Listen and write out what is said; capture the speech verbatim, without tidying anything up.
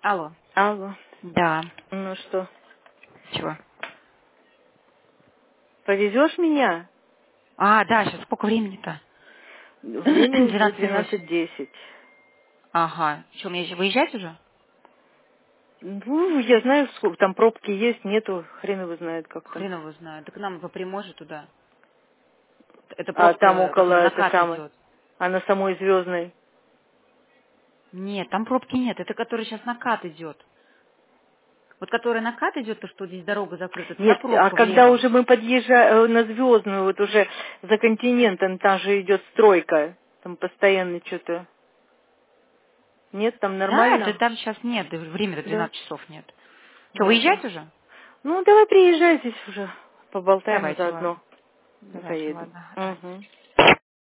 Алло. Алло. Да. Ну что, Чего? повезешь меня? А, да, сейчас сколько времени-то? Время уже двенадцать восемь. двенадцать десять. Ага. Что, мне еще выезжать уже? Ну, я знаю, сколько там пробки есть, нету, хрен его знает, как там. Хрен его знает. Так нам по прямой же туда. Это А там пробка, около, которая это накат самое, идет. а на самой Звездной. Нет, там пробки нет. Это который сейчас накат идет. Вот который накат идет, то, что здесь дорога закрыта, туда Нет, а пробка когда влево. уже мы подъезжаем на Звездную, вот уже за континентом, там же идет стройка, там постоянно что-то. Нет, там Да, это нормально? там сейчас нет, да время до Да. двенадцати часов нет. Что, выезжать Ладно. уже? Ну, давай приезжай здесь уже, поболтаем Давайте, ладно. заодно. Давайте, Поедем. ладно. Ага. Угу.